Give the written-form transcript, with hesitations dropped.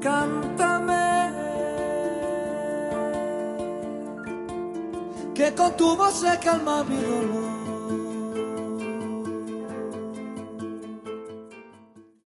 cántame, que con tu voz se calma mi dolor.